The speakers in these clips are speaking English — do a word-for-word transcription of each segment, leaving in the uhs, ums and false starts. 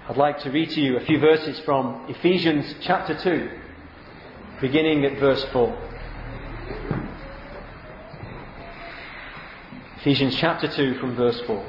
I'd like to read to you a few verses from Ephesians chapter two, beginning at verse four. Ephesians chapter two from verse four.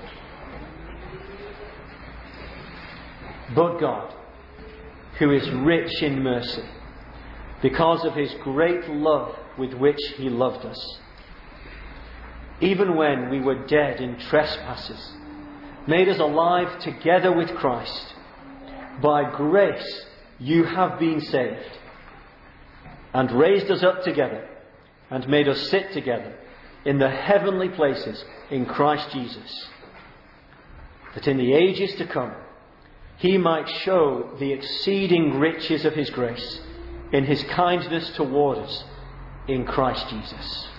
But God, who is rich in mercy, because of His great love with which He loved us, even when we were dead in trespasses, made us alive together with Christ. By grace you have been saved, and raised us up together, and made us sit together in the heavenly places in Christ Jesus, that in the ages to come He might show the exceeding riches of His grace in His kindness toward us in Christ Jesus.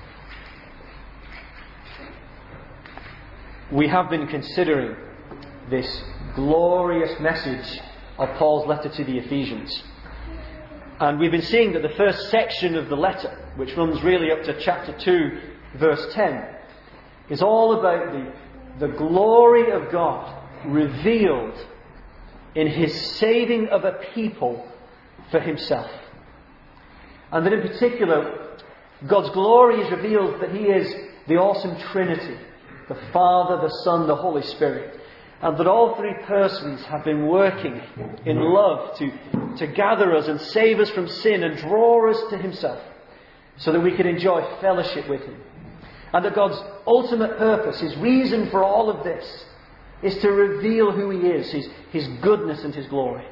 We have been considering this glorious message of Paul's letter to the Ephesians. And we've been seeing that the first section of the letter, which runs really up to chapter two, verse ten, is all about the, the glory of God revealed in His saving of a people for Himself. And that in particular, God's glory is revealed that He is the awesome Trinity, the Father, the Son, the Holy Spirit. And that all three persons have been working in love to, to gather us and save us from sin and draw us to Himself, so that we can enjoy fellowship with Him. And that God's ultimate purpose, His reason for all of this, is to reveal who He is, His, His goodness and His glory.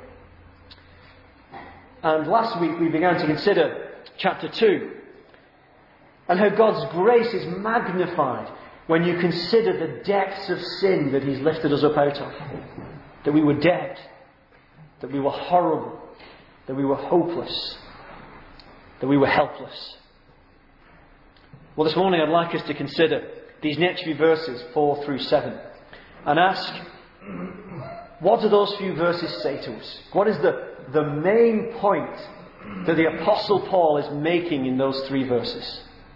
And last week we began to consider chapter two, and how God's grace is magnified when you consider the depths of sin that He's lifted us up out of. That we were dead, that we were horrible, that we were hopeless, that we were helpless. Well, this morning I'd like us to consider these next few verses, four through seven, and ask, what do those few verses say to us? What is the, the main point that the Apostle Paul is making in those three verses?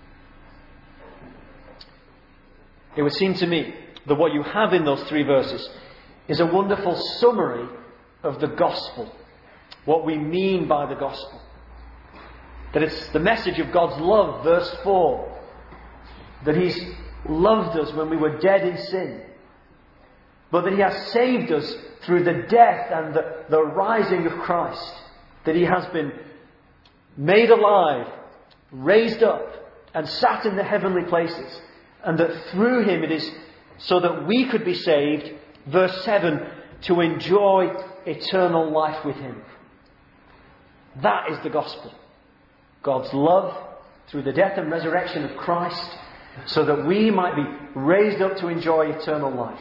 It would seem to me that what you have in those three verses is a wonderful summary of the gospel. What we mean by the gospel. That it's the message of God's love, verse four. That He's loved us when we were dead in sin. But that He has saved us through the death and the, the rising of Christ. That He has been made alive, raised up, and sat in the heavenly places. And that through Him it is so that we could be saved, verse seven, to enjoy eternal life with Him. That is the gospel. God's love through the death and resurrection of Christ, so that we might be raised up to enjoy eternal life.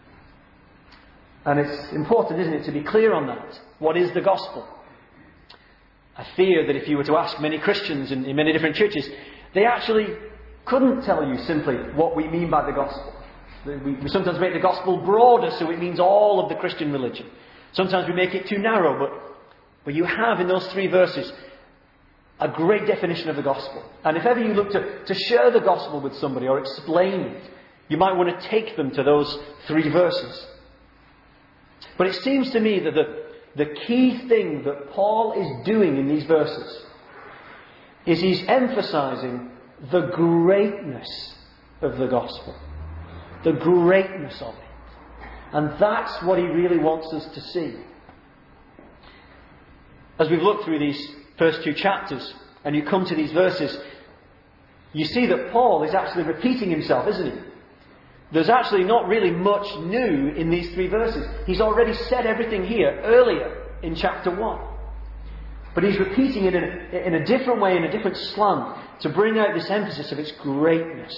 And it's important, isn't it, to be clear on that. What is the gospel? I fear that if you were to ask many Christians in, in many different churches, they actually couldn't tell you simply what we mean by the gospel. We, we sometimes make the gospel broader, so it means all of the Christian religion. Sometimes we make it too narrow, but, but you have in those three verses a great definition of the gospel. And if ever you look to, to share the gospel with somebody or explain it, you might want to take them to those three verses. But it seems to me that the, the key thing that Paul is doing in these verses is he's emphasizing the greatness of the gospel. The greatness of it. And that's what he really wants us to see. As we've looked through these first two chapters, and you come to these verses, you see that Paul is actually repeating himself, isn't he? There's actually not really much new in these three verses. He's already said everything here earlier in chapter one. But he's repeating it in a, in a different way, in a different slant, to bring out this emphasis of its greatness.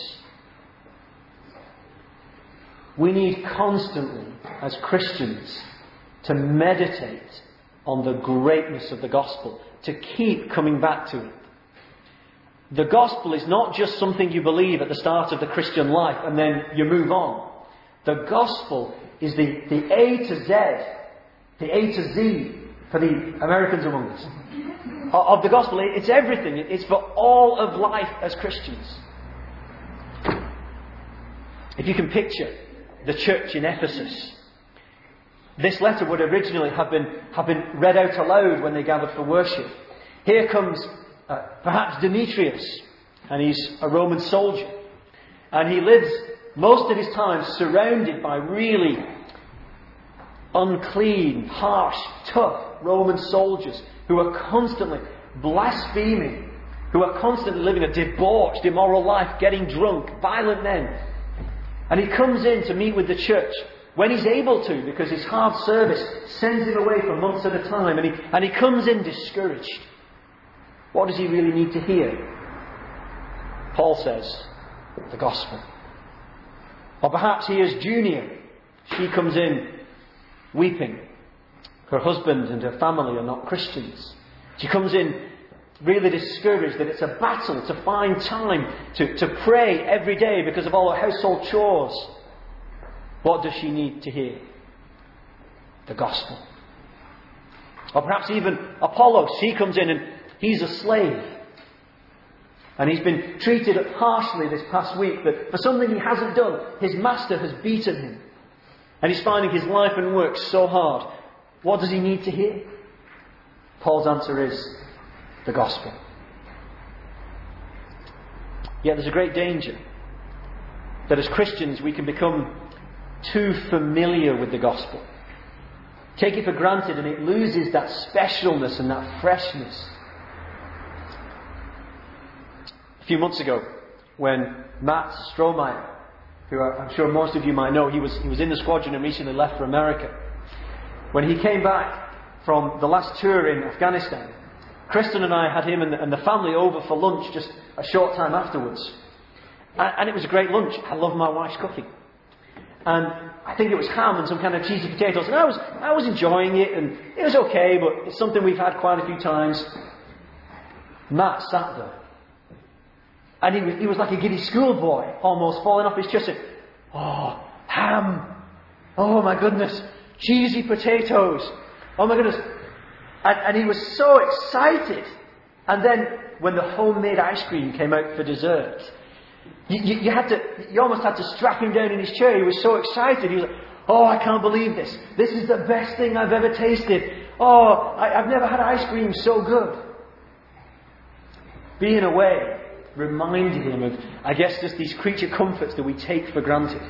We need constantly, as Christians, to meditate on the greatness of the gospel, to keep coming back to it. The gospel is not just something you believe at the start of the Christian life and then you move on. The gospel is the, the A to Z, the A to Z for the Americans among us, of the gospel. It's everything. It's for all of life as Christians. If you can picture the church in Ephesus, This letter would originally have been, have been read out aloud when they gathered for worship. Here comes uh, perhaps Demetrius, and he's a Roman soldier. And he lives most of his time surrounded by really unclean, harsh, tough Roman soldiers who are constantly blaspheming, who are constantly living a debauched, immoral life, getting drunk, violent men. And he comes in to meet with the church when he's able to, because his hard service sends him away for months at a time, and he, and he comes in discouraged. What does he really need to hear? Paul says, the gospel. Or perhaps he is Junia. She comes in weeping. Her husband and her family are not Christians. She comes in really discouraged that it's a battle to find time to, to pray every day because of all her household chores. What does she need to hear? The gospel. Or perhaps even Apollos. He comes in and he's a slave. And he's been treated harshly this past week, but for something he hasn't done, his master has beaten him. And he's finding his life and work so hard. What does he need to hear? Paul's answer is the gospel. Yet there's a great danger that as Christians we can become too familiar with the gospel. Take it for granted and it loses that specialness and that freshness. A few months ago, when Matt Strohmeyer, who I'm sure most of you might know, he was, he was in the squadron and recently left for America. When he came back from the last tour in Afghanistan, Kristen and I had him and the, and the family over for lunch just a short time afterwards. And, and it was a great lunch. I love my wife's cooking. And I think it was ham and some kind of cheesy potatoes. And I was, I was enjoying it, and it was okay, but it's something we've had quite a few times. Matt sat there. And he was, he was like a giddy schoolboy, almost falling off his chest. And, oh, ham. Oh my goodness. Cheesy potatoes. Oh my goodness. And, and he was so excited. And then when the homemade ice cream came out for dessert, you, you, you had to, you almost had to strap him down in his chair. He was so excited. He was like, oh, I can't believe this. This is the best thing I've ever tasted. Oh, I, I've never had ice cream so good. Being away reminded him of, I guess, just these creature comforts that we take for granted.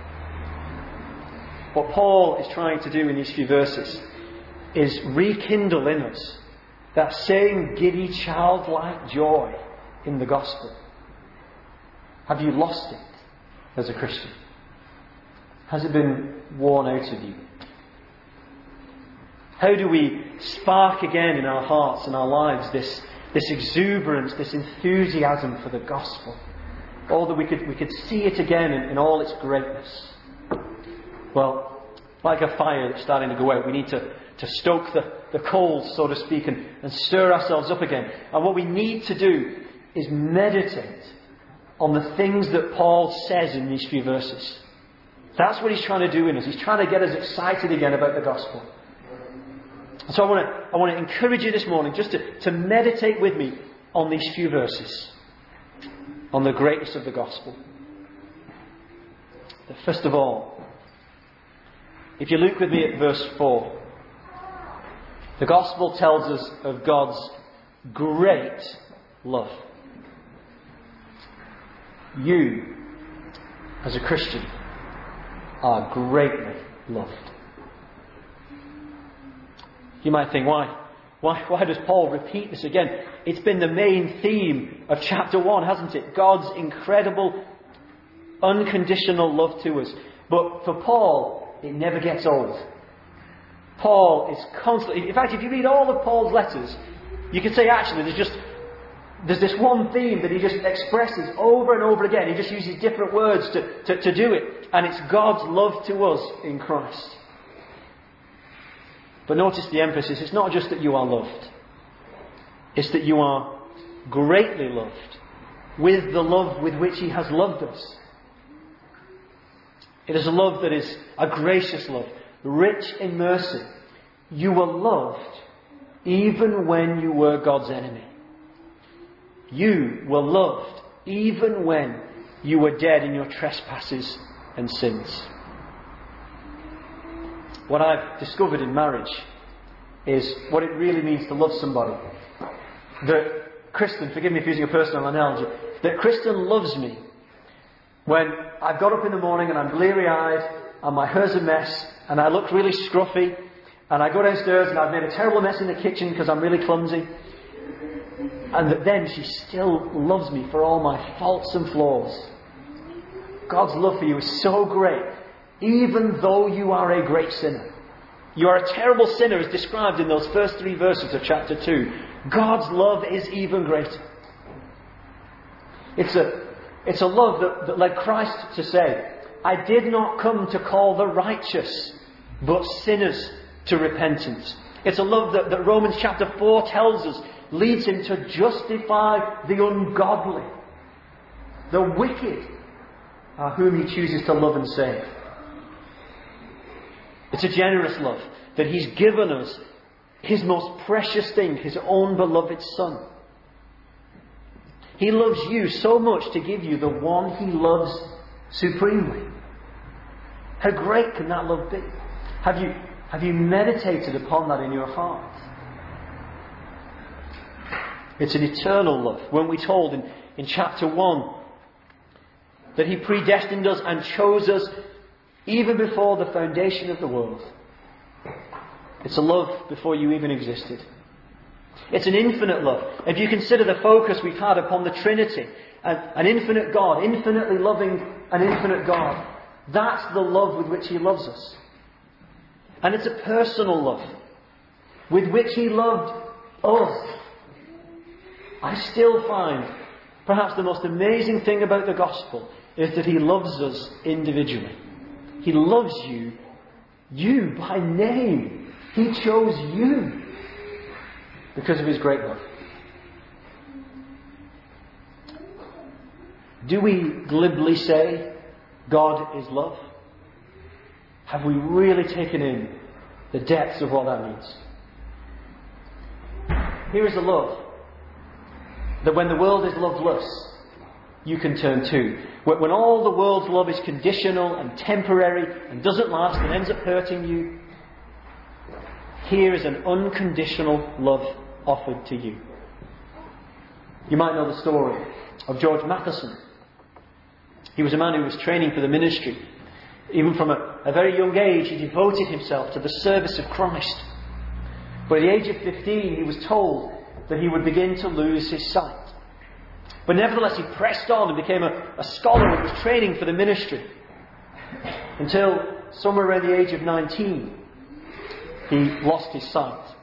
What Paul is trying to do in these few verses is rekindle in us that same giddy, childlike joy in the gospel. Have you lost it as a Christian? Has it been worn out of you? How do we spark again in our hearts and our lives this, this exuberance, this enthusiasm for the gospel? Or that we could, we could see it again in, in all its greatness? Well, like a fire that's starting to go out, we need to, to stoke the, the coals, so to speak, and, and stir ourselves up again. And what we need to do is meditate on the things that Paul says in these few verses. That's what he's trying to do in us. He's trying to get us excited again about the gospel. So I want to, I want to encourage you this morning just to, to meditate with me on these few verses, on the greatness of the gospel. First of all, if you look with me at verse four, the gospel tells us of God's great love. You, as a Christian, are greatly loved. You might think, why? Why, why does Paul repeat this again? It's been the main theme of chapter one, hasn't it? God's incredible, unconditional love to us. But for Paul, it never gets old. Paul is constantly... In fact, if you read all of Paul's letters, you could say actually there's just... There's this one theme that he just expresses over and over again. He just uses different words to, to, to do it. And it's God's love to us in Christ. But notice the emphasis. It's not just that you are loved. It's that you are greatly loved. With the love with which He has loved us. It is a love that is a gracious love. Rich in mercy. You were loved even when you were God's enemy. You were loved even when you were dead in your trespasses and sins. what I've discovered in marriage is what it really means to love somebody. That Kristen, forgive me for using a personal analogy, that Kristen loves me when I've got up in the morning and I'm bleary-eyed and my hair's a mess and I look really scruffy and I go downstairs and I've made a terrible mess in the kitchen because I'm really clumsy. And that then she still loves me for all my faults and flaws. God's love for you is so great, even though you are a great sinner. You are a terrible sinner as described in those first three verses of chapter two. God's love is even greater. It's a, it's a love that, that led Christ to say, I did not come to call the righteous, but sinners to repentance. It's a love that, that Romans chapter four tells us leads him to justify the ungodly, the wicked, uh, whom he chooses to love and save. It's a generous love that he's given us his most precious thing, his own beloved Son. He loves you so much to give you the one he loves supremely. How great can that love be? Have you, have you meditated upon that in your heart? It's an eternal love. Weren't we told in, in chapter one that he predestined us and chose us even before the foundation of the world? It's a love before you even existed. It's an infinite love. If you consider the focus we've had upon the Trinity, an, an infinite God, infinitely loving an infinite God, that's the love with which he loves us. And it's a personal love with which he loved us. I still find perhaps the most amazing thing about the gospel is that he loves us individually. He loves you, you by name. He chose you because of his great love. Do we glibly say God is love? Have we really taken in the depths of what that means? Here is a love that when the world is loveless, you can turn to. When all the world's love is conditional and temporary and doesn't last and ends up hurting you, here is an unconditional love offered to you. You might know the story of George Matheson. He was a man who was training for the ministry. Even from a, a very young age, he devoted himself to the service of Christ. But at the age of fifteen, he was told that he would begin to lose his sight. But nevertheless, he pressed on and became a, a scholar and was training for the ministry. Until somewhere around the age of nineteen, he lost his sight.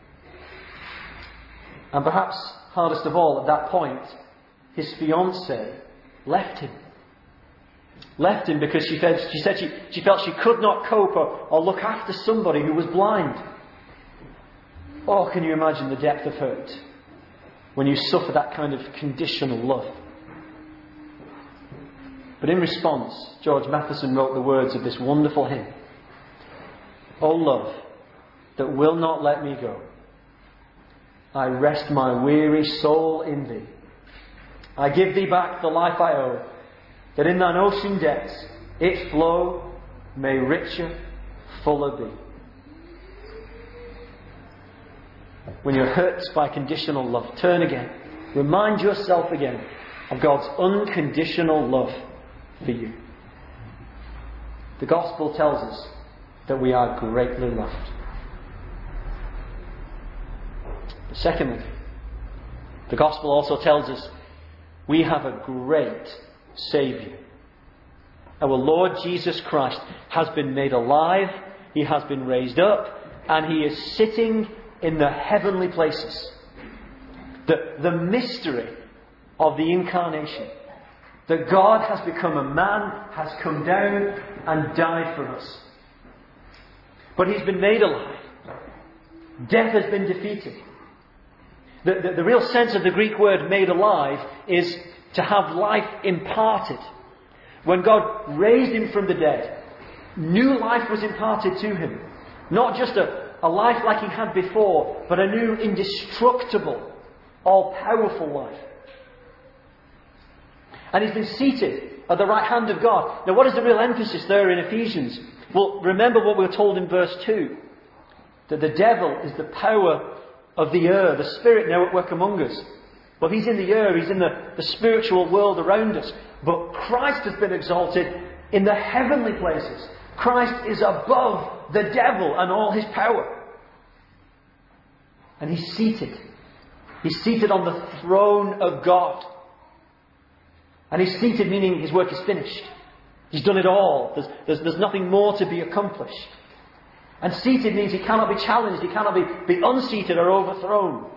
And perhaps hardest of all at that point, his fiancée left him. Left him because she, felt, she said she, she felt she could not cope or, or look after somebody who was blind. Oh, can you imagine the depth of hurt when you suffer that kind of conditional love? But in response, George Matheson wrote the words of this wonderful hymn. O love that will not let me go, I rest my weary soul in thee. I give thee back the life I owe, that in thine ocean depths its flow may richer, fuller be. When you're hurt by conditional love, turn again. Remind yourself again of God's unconditional love for you. The gospel tells us that we are greatly loved. But secondly, the gospel also tells us we have a great Saviour. Our Lord Jesus Christ has been made alive, he has been raised up, and he is sitting in the heavenly places. The, the mystery of the incarnation. That God has become a man, has come down and died for us. But he's been made alive. Death has been defeated. The, the, the real sense of the Greek word made alive is to have life imparted. When God raised him from the dead, new life was imparted to him. Not just a, a life like he had before, but a new indestructible, all-powerful life. And he's been seated at the right hand of God. Now, what is the real emphasis there in Ephesians? Well, remember what we were told in verse two. That the devil is the power of the air, the spirit now at work among us. Well, he's in the air, he's in the, the spiritual world around us. But Christ has been exalted in the heavenly places. Christ is above the devil and all his power. And he's seated. He's seated on the throne of God. And he's seated meaning his work is finished. He's done it all. There's, there's, there's nothing more to be accomplished. And seated means he cannot be challenged. He cannot be, be unseated or overthrown.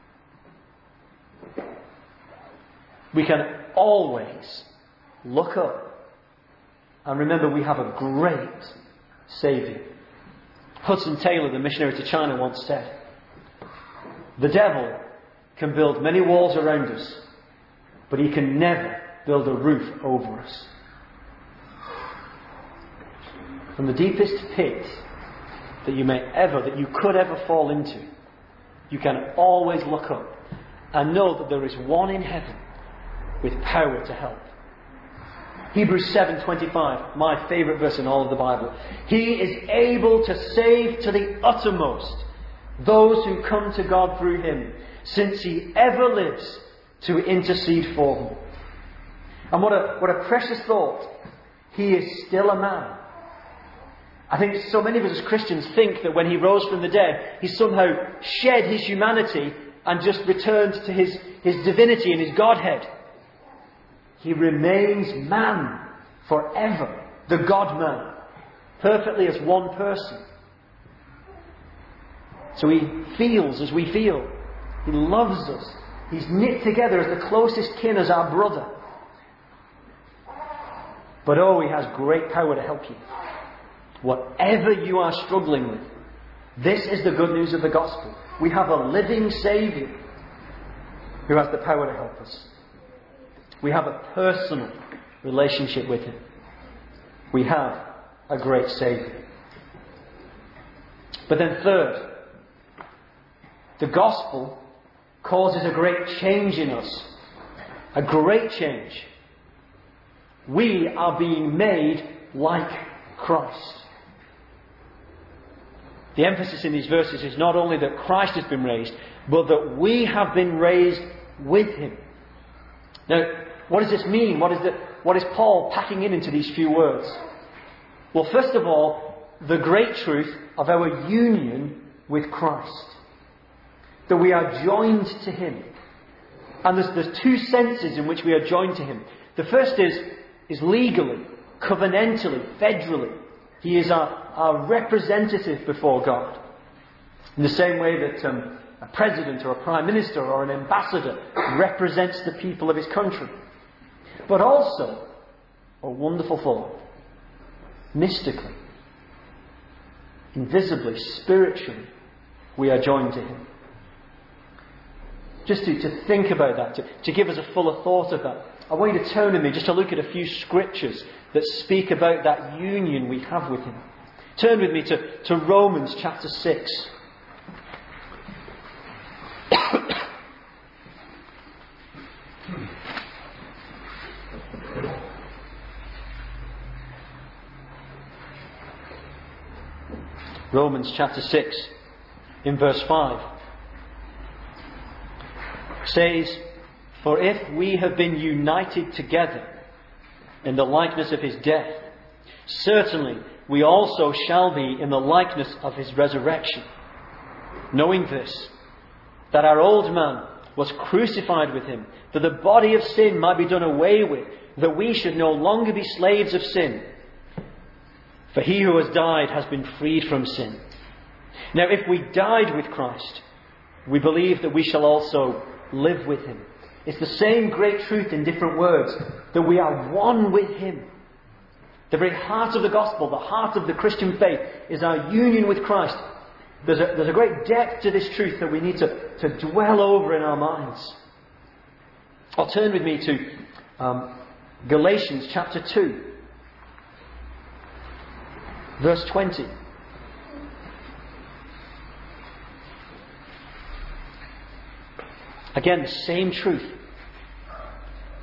We can always look up and remember we have a great Saviour. Hudson Taylor, the missionary to China, once said, "The devil can build many walls around us, but he can never build a roof over us." From the deepest pit that you may ever, that you could ever fall into, you can always look up and know that there is one in heaven with power to help. Hebrews seven twenty-five, my favourite verse in all of the Bible. He is able to save to the uttermost those who come to God through him, since he ever lives to intercede for them. And what a, what a precious thought. He is still a man. I think so many of us as Christians think that when he rose from the dead, he somehow shed his humanity and just returned to his, his divinity and his Godhead. He remains man forever, the God-man, perfectly as one person. So he feels as we feel. He loves us. He's knit together as the closest kin as our brother. But oh, he has great power to help you. Whatever you are struggling with, this is the good news of the gospel. We have a living Saviour who has the power to help us. We have a personal relationship with him. We have a great Saviour. But then third, the gospel causes a great change in us. A great change. We are being made like Christ. The emphasis in these verses is not only that Christ has been raised, but that we have been raised with him. Now, what does this mean? What is, the, what is Paul packing in into these few words? Well, first of all, the great truth of our union with Christ. That we are joined to him. And there's, there's two senses in which we are joined to him. The first is, is legally, covenantally, federally. He is our, our representative before God. In the same way that um, a president or a prime minister or an ambassador represents the people of his country. But also, a wonderful thought, mystically, invisibly, spiritually, we are joined to him. Just to, to think about that, to, to give us a fuller thought of that, I want you to turn with me just to look at a few scriptures that speak about that union we have with him. Turn with me to, to Romans chapter six. Romans chapter six, in verse five, says, "For if we have been united together in the likeness of his death, certainly we also shall be in the likeness of his resurrection. Knowing this, that our old man was crucified with him, that the body of sin might be done away with, that we should no longer be slaves of sin. For he who has died has been freed from sin. Now if we died with Christ, we believe that we shall also live with him." It's the same great truth in different words, that we are one with him. The very heart of the gospel, the heart of the Christian faith, is our union with Christ. There's a, there's a great depth to this truth that we need to, to dwell over in our minds. I'll turn with me to um, Galatians chapter two, verse twenty. Again, the same truth.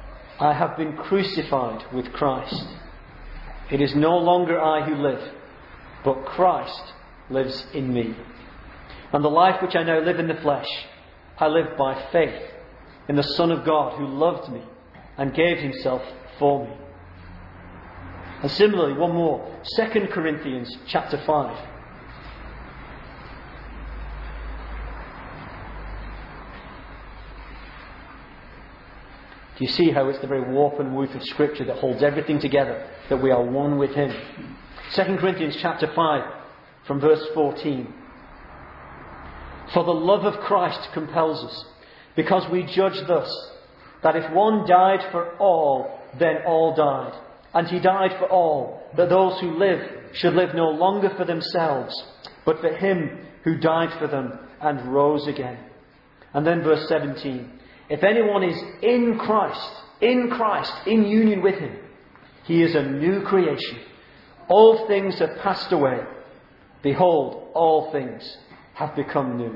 I have been crucified with Christ. It is no longer I who live, but Christ lives in me. And the life which I now live in the flesh, I live by faith in the Son of God who loved me and gave himself for me. And similarly, one more, Second Corinthians chapter five. Do you see how it's the very warp and woof of Scripture that holds everything together, that we are one with him? Second Corinthians chapter five, from verse fourteen. For the love of Christ compels us, because we judge thus, that if one died for all, then all died. And he died for all, that those who live should live no longer for themselves, but for him who died for them and rose again. And then verse seventeen. If anyone is in Christ, in Christ, in union with him, he is a new creation. All things have passed away. Behold, all things have become new.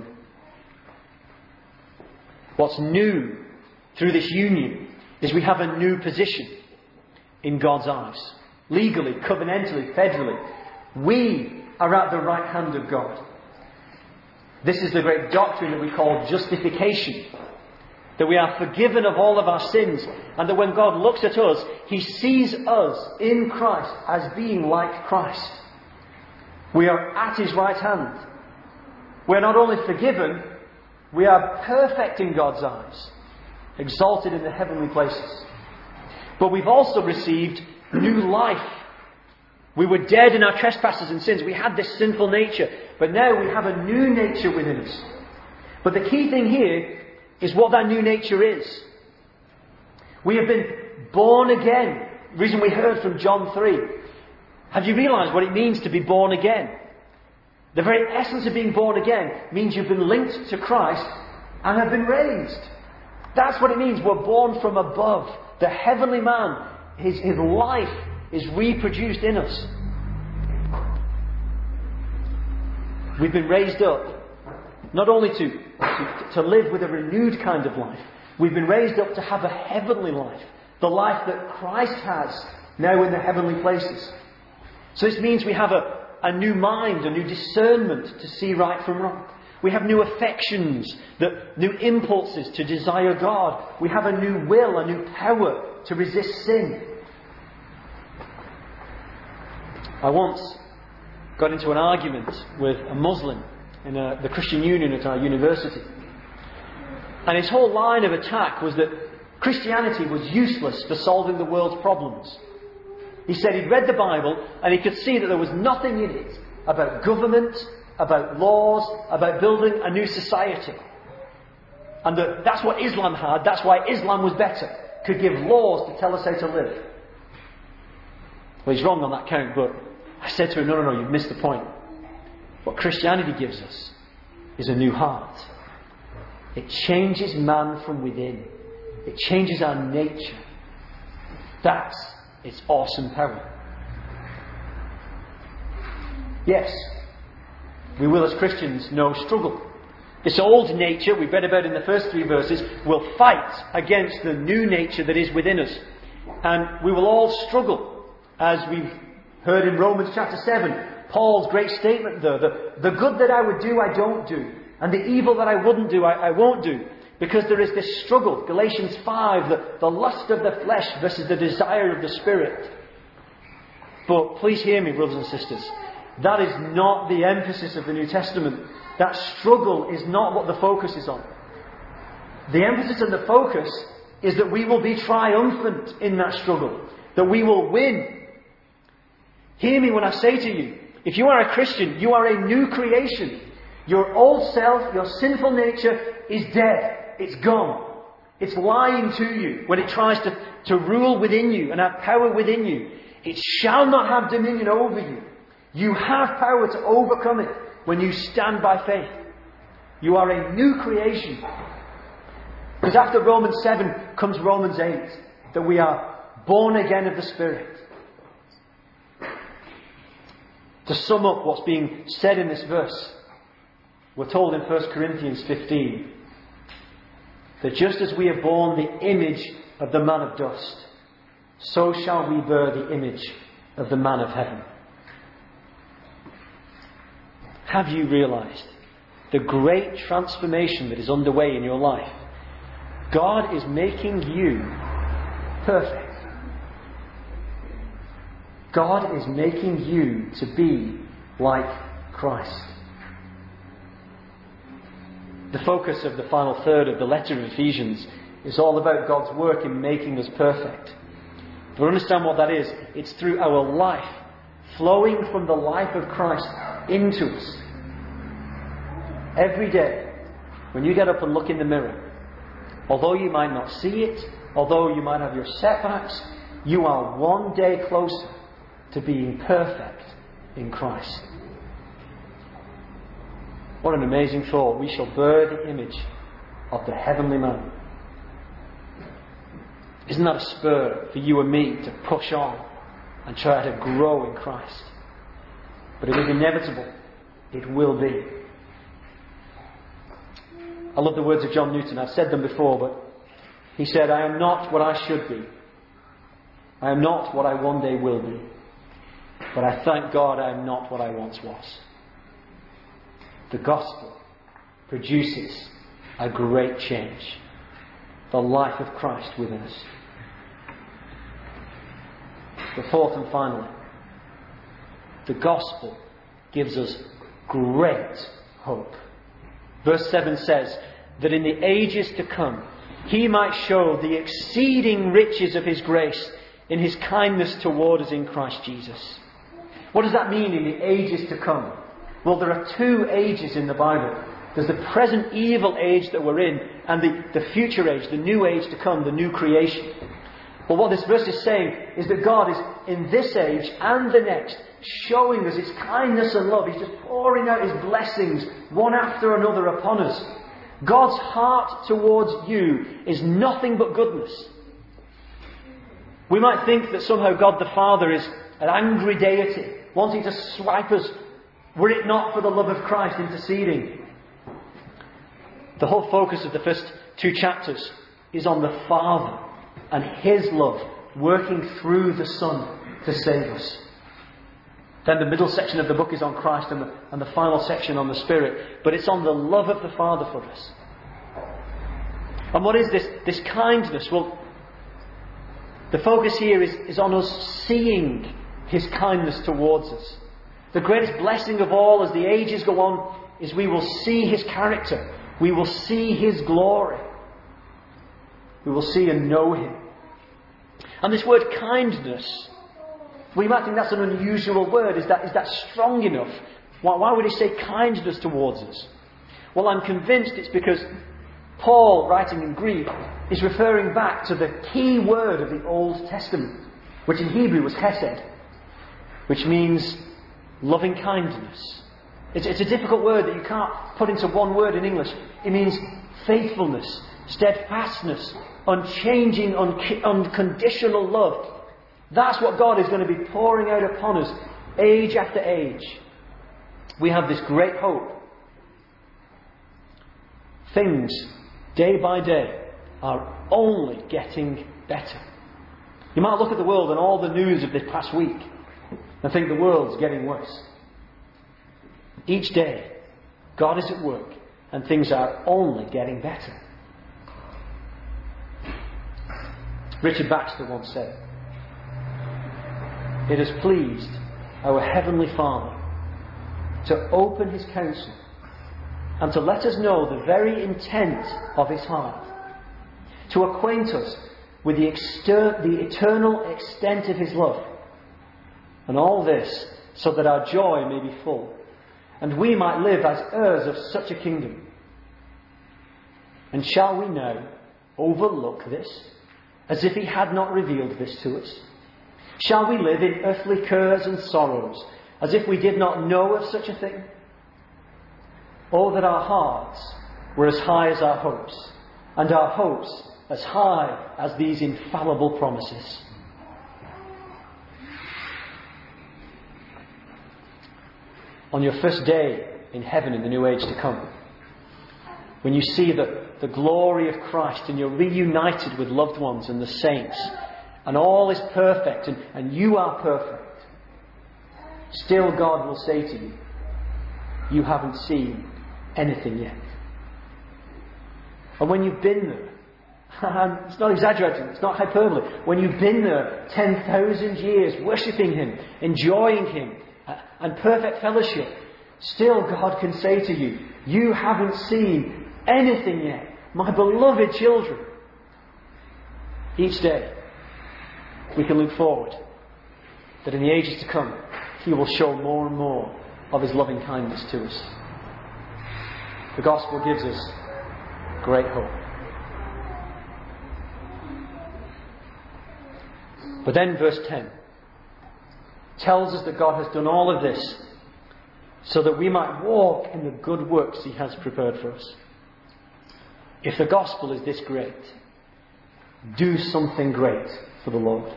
What's new through this union is we have a new position in God's eyes. Legally, covenantally, federally. We are at the right hand of God. This is the great doctrine that we call justification. That we are forgiven of all of our sins. And that when God looks at us, he sees us in Christ as being like Christ. We are at his right hand. We are not only forgiven, we are perfect in God's eyes. Exalted in the heavenly places. But we've also received new life. We were dead in our trespasses and sins. We had this sinful nature. But now we have a new nature within us. But the key thing here is what that new nature is. We have been born again. The reason we heard from John three. Have you realised what it means to be born again? The very essence of being born again means you've been linked to Christ and have been raised. That's what it means. We're born from above. The heavenly man, his, his life is reproduced in us. We've been raised up. Not only to, to, to live with a renewed kind of life. We've been raised up to have a heavenly life. The life that Christ has now in the heavenly places. So this means we have a, a new mind, a new discernment to see right from wrong. We have new affections, that, new impulses to desire God. We have a new will, a new power to resist sin. I once got into an argument with a Muslim in a, the Christian Union at our university. And his whole line of attack was that Christianity was useless for solving the world's problems. He said he'd read the Bible and he could see that there was nothing in it about government, about laws, about building a new society. And that that's what Islam had, that's why Islam was better. Could give laws to tell us how to live. Well, he's wrong on that count, but I said to him, no, no, no, you've missed the point. What Christianity gives us is a new heart. It changes man from within. It changes our nature. That's its awesome power. Yes, we will as Christians know struggle. This old nature we've read about in the first three verses will fight against the new nature that is within us. And we will all struggle, as we've heard in Romans chapter seven. Paul's great statement there, the, the good that I would do, I don't do. And the evil that I wouldn't do, I, I won't do. Because there is this struggle. Galatians five, the, the lust of the flesh versus the desire of the Spirit. But please hear me, brothers and sisters. That is not the emphasis of the New Testament. That struggle is not what the focus is on. The emphasis and the focus is that we will be triumphant in that struggle. That we will win. Hear me when I say to you, if you are a Christian, you are a new creation. Your old self, your sinful nature is dead. It's gone. It's lying to you when it tries to, to rule within you and have power within you. It shall not have dominion over you. You have power to overcome it when you stand by faith. You are a new creation. Because after Romans seven comes Romans eight, that we are born again of the Spirit. To sum up what's being said in this verse, we're told in First Corinthians fifteen that just as we are born the image of the man of dust, so shall we bear the image of the man of heaven. Have you realized the great transformation that is underway in your life? God is making you perfect. God is making you to be like Christ. The focus of the final third of the letter of Ephesians is all about God's work in making us perfect. To understand what that is, it's through our life flowing from the life of Christ into us. Every day, when you get up and look in the mirror, although you might not see it, although you might have your setbacks, you are one day closer to being perfect in Christ. What an amazing thought. We shall bear the image of the heavenly man. Isn't that a spur for you and me to push on and try to grow in Christ? But it is inevitable. It will be. I love the words of John Newton. I've said them before, but he said, "I am not what I should be. I am not what I one day will be. But I thank God I am not what I once was." The gospel produces a great change. The life of Christ within us. But fourth and finally, the gospel gives us great hope. Verse seven says that in the ages to come, He might show the exceeding riches of His grace in His kindness toward us in Christ Jesus. What does that mean, in the ages to come? Well, there are two ages in the Bible. There's the present evil age that we're in, and the, the future age, the new age to come, the new creation. Well, what this verse is saying is that God is, in this age and the next, showing us His kindness and love. He's just pouring out His blessings one after another upon us. God's heart towards you is nothing but goodness. We might think that somehow God the Father is an angry deity, wanting to swipe us, were it not for the love of Christ interceding. The whole focus of the first two chapters is on the Father and His love working through the Son to save us. Then the middle section of the book is on Christ, and the, and the final section on the Spirit. But it's on the love of the Father for us. And what is this, this kindness? Well, the focus here is, is on us seeing His kindness towards us. The greatest blessing of all as the ages go on is we will see His character. We will see His glory. We will see and know Him. And this word kindness, we might think that's an unusual word. Is that, is that strong enough? Why, why would He say kindness towards us? Well, I'm convinced it's because Paul, writing in Greek, is referring back to the key word of the Old Testament, which in Hebrew was hesed, which means loving kindness. It's, it's a difficult word that you can't put into one word in English. It means faithfulness, steadfastness, unchanging, un- unconditional love. That's what God is going to be pouring out upon us, age after age. We have this great hope. Things, day by day, are only getting better. You might look at the world and all the news of this past week and think the world's getting worse. Each day, God is at work and things are only getting better. Richard Baxter once said, "It has pleased our Heavenly Father to open His counsel and to let us know the very intent of His heart, to acquaint us with the, exter- the eternal extent of His love, and all this so that our joy may be full, and we might live as heirs of such a kingdom. And shall we now overlook this, as if He had not revealed this to us? Shall we live in earthly cares and sorrows, as if we did not know of such a thing? Oh, that our hearts were as high as our hopes, and our hopes as high as these infallible promises." On your first day in heaven in the new age to come, when you see the, the glory of Christ and you're reunited with loved ones and the saints, and all is perfect, and, and you are perfect, still God will say to you, you haven't seen anything yet. And when you've been there, and it's not exaggerating, it's not hyperbole, when you've been there ten thousand years worshipping Him, enjoying Him, and perfect fellowship, still God can say to you, you haven't seen anything yet, my beloved children. Each day, we can look forward that in the ages to come, He will show more and more of His loving kindness to us. The Gospel gives us great hope. But then verse ten tells us that God has done all of this so that we might walk in the good works He has prepared for us. If the Gospel is this great, do something great for the Lord.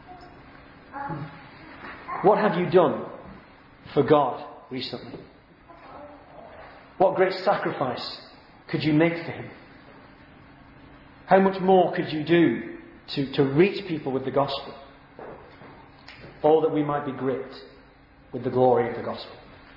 What have you done for God recently? What great sacrifice could you make for Him? How much more could you do to, to reach people with the Gospel? All that we might be gripped with the glory of the Gospel.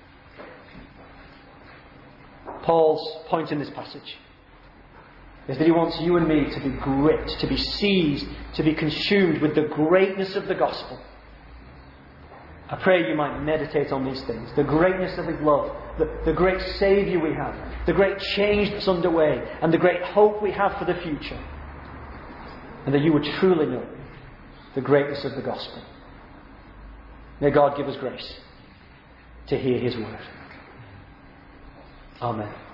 Paul's point in this passage is that he wants you and me to be gripped, to be seized, to be consumed with the greatness of the Gospel. I pray you might meditate on these things. The greatness of His love, the, the great Saviour we have, the great change that's underway, and the great hope we have for the future. And that you would truly know the greatness of the Gospel. May God give us grace to hear His word. Amen.